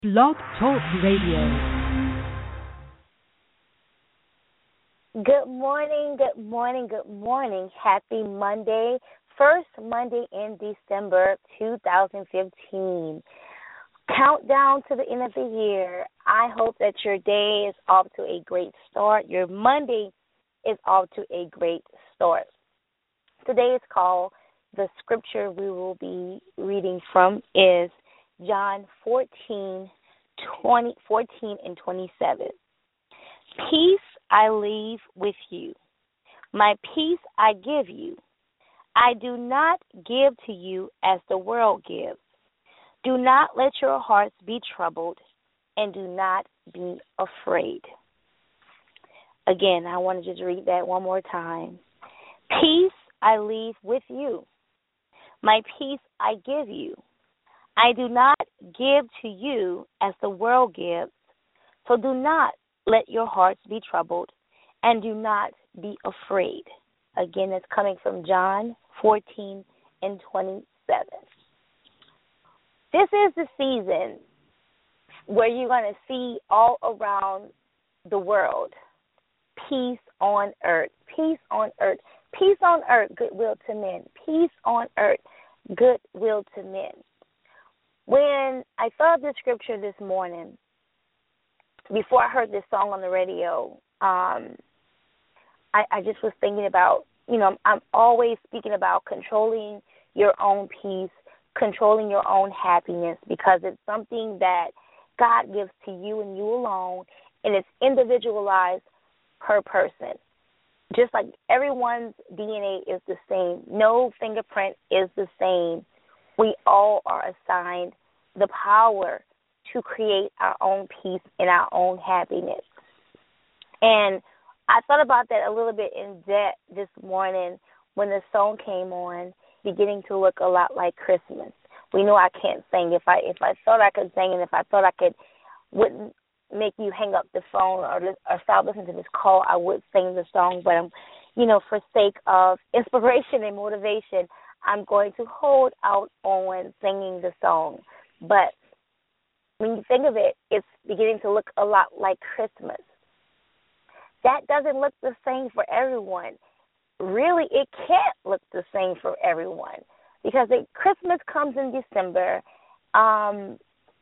Blog Talk Radio. Good morning, good morning, good morning. Happy Monday, first Monday in December 2015. Countdown to the end of the year. I hope that your day is off to a great start. Your Monday is off to a great start. Today's call, the scripture we will be reading from is John 14 and 27. Peace I leave with you. My peace I give you. I do not give to you as the world gives. Do not let your hearts be troubled, and do not be afraid. Again, I want to just read that one more time. Peace I leave with you. My peace I give you. I do not give to you as the world gives, so do not let your hearts be troubled, and do not be afraid. Again, it's coming from John 14 and 27. This is the season where you're going to see all around the world peace on earth, peace on earth, peace on earth, goodwill to men, peace on earth, goodwill to men. When I thought of this scripture this morning, before I heard this song on the radio, I just was thinking about, I'm always speaking about controlling your own peace, controlling your own happiness, because it's something that God gives to you and you alone, and it's individualized per person. Just like everyone's DNA is the same, no fingerprint is the same. We all are assigned the power to create our own peace and our own happiness. And I thought about that a little bit in depth this morning when the song came on, beginning to look a lot like Christmas. We know I can't sing. If I thought I could sing, and if I thought I wouldn't make you hang up the phone or stop listening to this call, I would sing the song. But for sake of inspiration and motivation, I'm going to hold out on singing the song. But when you think of it, it's beginning to look a lot like Christmas. That doesn't look the same for everyone. Really, it can't look the same for everyone, because Christmas comes in December, and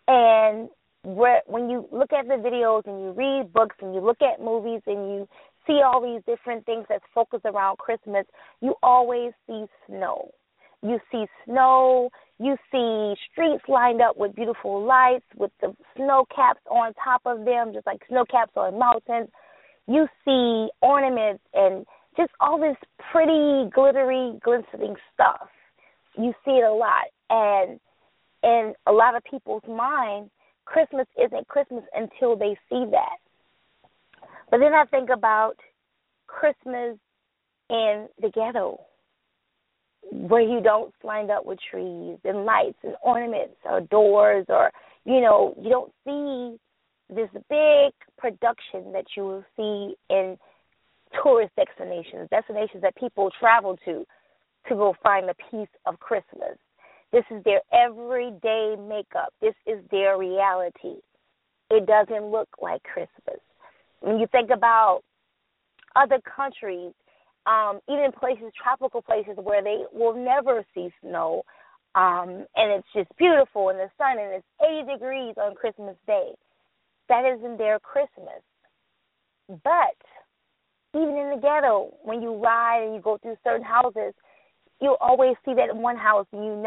when you look at the videos and you read books and you look at movies and you see all these different things that's focused around Christmas, you always see snow. You see snow, you see streets lined up with beautiful lights with the snow caps on top of them, just like snow caps on mountains. You see ornaments and just all this pretty, glittery, glistening stuff. You see it a lot. And in a lot of people's mind, Christmas isn't Christmas until they see that. But then I think about Christmas in the ghetto, where you don't line up with trees and lights and ornaments or doors, or, you don't see this big production that you will see in tourist destinations that people travel to go find the peace of Christmas. This is their everyday makeup. This is their reality. It doesn't look like Christmas. When you think about other countries, even places, tropical places where they will never see snow, and it's just beautiful in the sun, and it's 80 degrees on Christmas Day. That isn't their Christmas. But even in the ghetto, when you ride and you go through certain houses, you'll always see that in one house, and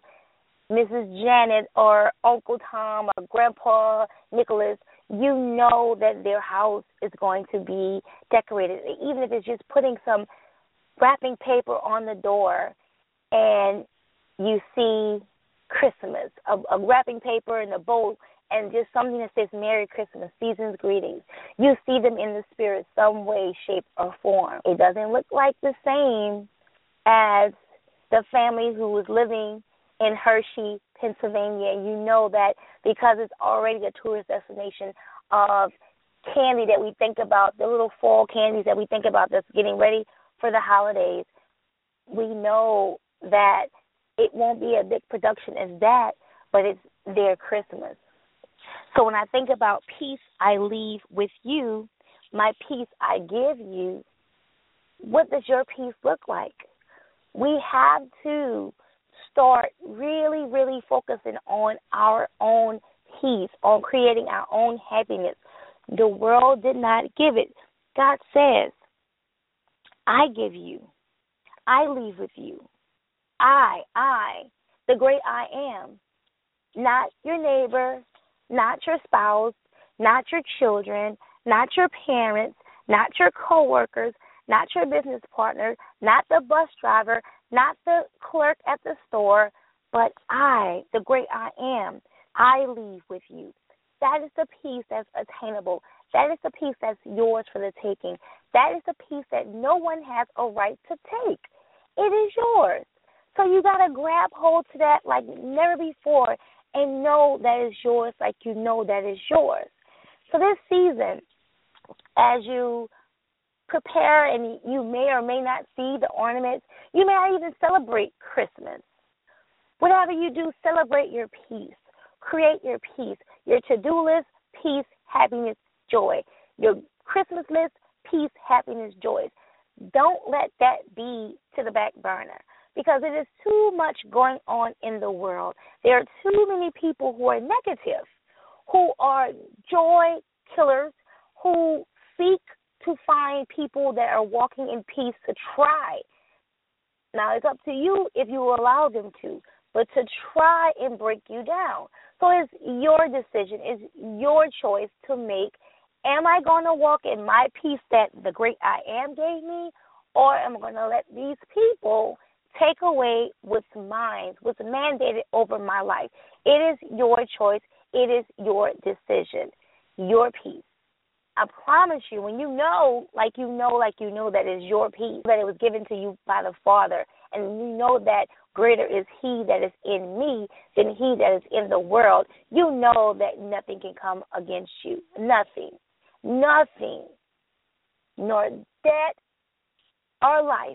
Mrs. Janet or Uncle Tom or Grandpa Nicholas, you know that their house is going to be decorated, even if it's just putting some wrapping paper on the door, and you see Christmas, a wrapping paper and a bowl, and just something that says Merry Christmas, Season's Greetings. You see them in the spirit some way, shape, or form. It doesn't look like the same as the family who was living in Hershey, Pennsylvania. You know that because it's already a tourist destination of candy that we think about, the little fall candies that we think about that's getting ready for the holidays, we know that it won't be a big production as that, but it's their Christmas. So when I think about peace I leave with you, my peace I give you, what does your peace look like? We have to start really, really focusing on our own peace, on creating our own happiness. The world did not give it. God says, I give you. I leave with you. I, the great I am. Not your neighbor, not your spouse, not your children, not your parents, not your coworkers, not your business partner, not the bus driver, not the clerk at the store, but I, the great I am, I leave with you. That is the peace that's attainable. That is the peace that's yours for the taking. That is the peace that no one has a right to take. It is yours. So you got to grab hold to that like never before and know that is yours like you know that is yours. So this season, as you prepare and you may or may not see the ornaments, you may not even celebrate Christmas. Whatever you do, celebrate your peace. Create your peace. Your to-do list, peace, happiness, joy. Your Christmas list, peace, happiness, joy. Don't let that be to the back burner because it is too much going on in the world. There are too many people who are negative, who are joy killers, who seek to find people that are walking in peace to try. Now, it's up to you if you will allow them to, but to try and break you down. So it's your decision, it's your choice to make. Am I going to walk in my peace that the great I am gave me, or am I going to let these people take away what's mine, what's mandated over my life? It is your choice. It is your decision, your peace. I promise you, when you know that is your peace, that it was given to you by the Father, and you know that greater is He that is in me than he that is in the world, you know that nothing can come against you. Nothing. Nothing. Nor death or life.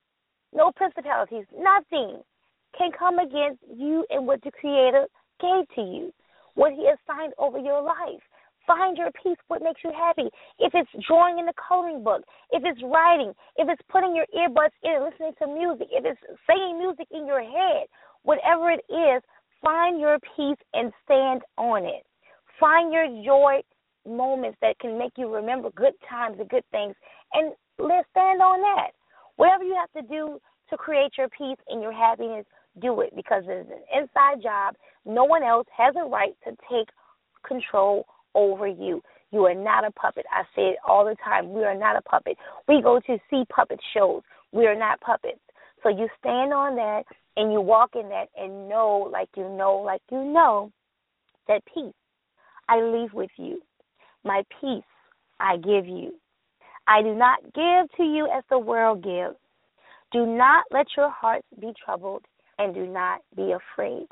No principalities. Nothing can come against you and what the Creator gave to you, what He assigned over your life. Find your peace, what makes you happy. If it's drawing in the coloring book, if it's writing, if it's putting your earbuds in and listening to music, if it's singing music in your head, whatever it is, find your peace and stand on it. Find your joy moments that can make you remember good times and good things, and let's stand on that. Whatever you have to do to create your peace and your happiness, do it, because it's an inside job. No one else has a right to take control over you. You are not a puppet. I say it all the time. We are not a puppet. We go to see puppet shows. We are not puppets. So you stand on that and you walk in that and know, like you know, that peace I leave with you. My peace I give you. I do not give to you as the world gives. Do not let your hearts be troubled, and do not be afraid.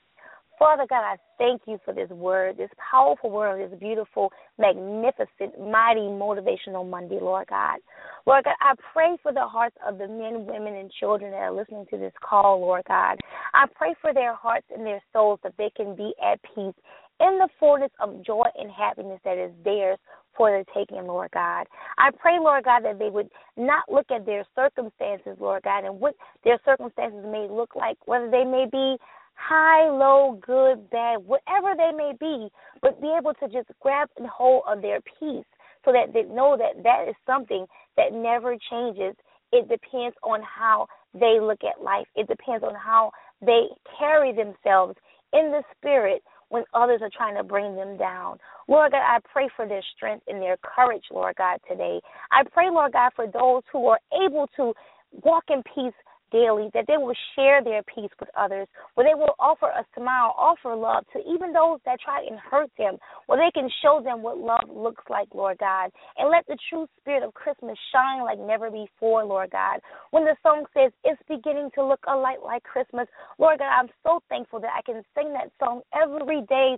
Father God, I thank you for this word, this powerful word, this beautiful, magnificent, mighty, motivational Monday, Lord God. Lord God, I pray for the hearts of the men, women, and children that are listening to this call, Lord God. I pray for their hearts and their souls that they can be at peace in the fullness of joy and happiness that is theirs for the taking, Lord God. I pray, Lord God, that they would not look at their circumstances, Lord God, and what their circumstances may look like, whether they may be high, low, good, bad, whatever they may be, but be able to just grab and hold of their peace so that they know that that is something that never changes. It depends on how they look at life. It depends on how they carry themselves in the spirit when others are trying to bring them down. Lord God, I pray for their strength and their courage, Lord God, today. I pray, Lord God, for those who are able to walk in peace daily, that they will share their peace with others, where they will offer a smile, offer love to even those that try and hurt them, where they can show them what love looks like, Lord God, and let the true spirit of Christmas shine like never before, Lord God. When the song says it's beginning to look a lot like Christmas, Lord God, I'm so thankful that I can sing that song every day,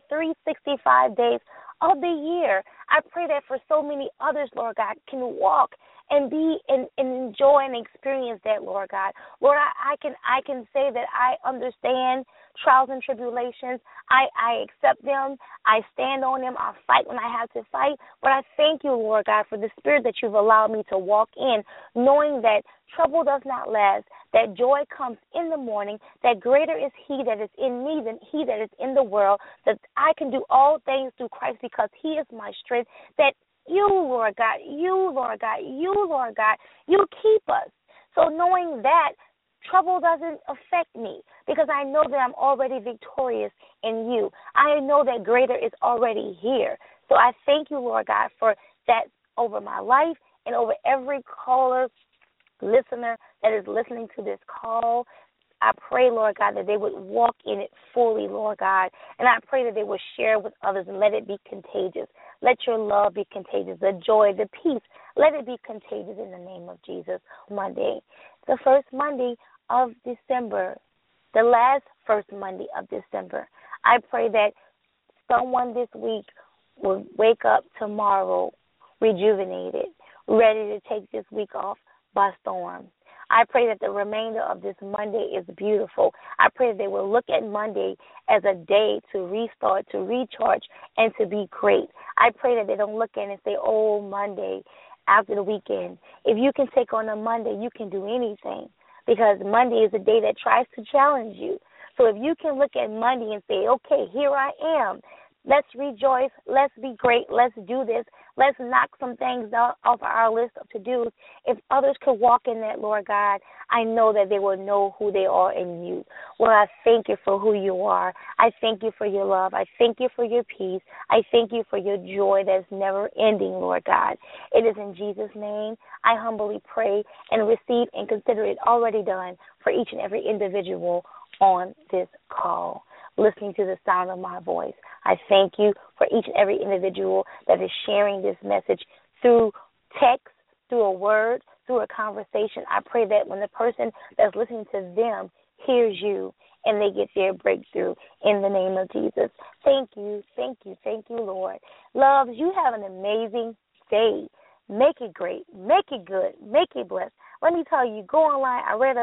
365 days of the year. I pray that for so many others, Lord God, can walk and be and enjoy and experience that, Lord God. Lord, I can say that I understand trials and tribulations. I accept them. I stand on them. I fight when I have to fight. But I thank you, Lord God, for the spirit that you've allowed me to walk in, knowing that trouble does not last, that joy comes in the morning, that greater is he that is in me than he that is in the world, that I can do all things through Christ because he is my strength, that you, Lord God, you, Lord God, you, Lord God, you keep us. So knowing that, trouble doesn't affect me because I know that I'm already victorious in you. I know that greater is already here. So I thank you, Lord God, for that over my life and over every caller, listener that is listening to this call. I pray, Lord God, that they would walk in it fully, Lord God. And I pray that they would share with others and let it be contagious. Let your love be contagious, the joy, the peace. Let it be contagious in the name of Jesus. Monday, the first Monday of December, the last first Monday of December. I pray that someone this week will wake up tomorrow rejuvenated, ready to take this week off by storm. I pray that the remainder of this Monday is beautiful. I pray that they will look at Monday as a day to restart, to recharge, and to be great. I pray that they don't look at it and say, oh, Monday, after the weekend. If you can take on a Monday, you can do anything because Monday is a day that tries to challenge you. So if you can look at Monday and say, okay, here I am. Let's rejoice. Let's be great. Let's do this. Let's knock some things off our list of to-dos. If others could walk in that, Lord God, I know that they will know who they are in you. Lord, I thank you for who you are. I thank you for your love. I thank you for your peace. I thank you for your joy that's never ending, Lord God. It is in Jesus' name I humbly pray and receive and consider it already done for each and every individual on this call, listening to the sound of my voice. I thank you for each and every individual that is sharing this message through text, through a word, through a conversation. I pray that when the person that's listening to them hears you and they get their breakthrough in the name of Jesus. Thank you, thank you, thank you, Lord. Loves, you have an amazing day. Make it great. Make it good. Make it blessed. Let me tell you, go online. I read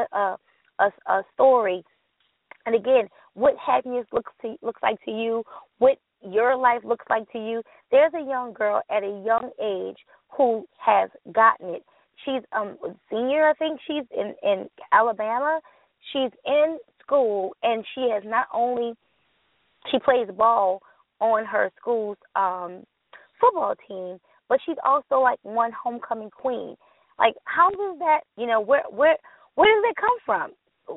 a story. And again, what happiness looks like to you, what your life looks like to you. There's a young girl at a young age who has gotten it. She's a senior, I think. She's in Alabama. She's in school, and she has not only she plays ball on her school's football team, but she's also like one homecoming queen. Like, how does that? Where does that come from?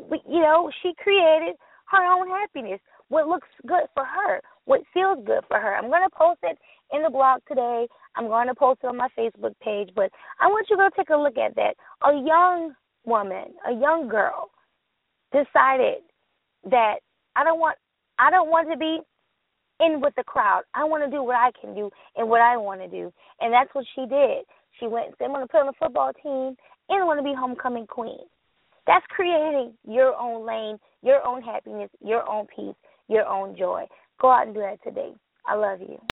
She created her own happiness, what looks good for her, what feels good for her. I'm going to post it in the blog today. I'm going to post it on my Facebook page, but I want you to go take a look at that. A young woman, a young girl decided that I don't want to be in with the crowd. I want to do what I can do and what I want to do, and that's what she did. She went and said, I'm going to play on the football team and I want to be homecoming queen. That's creating your own lane, your own happiness, your own peace, your own joy. Go out and do that today. I love you.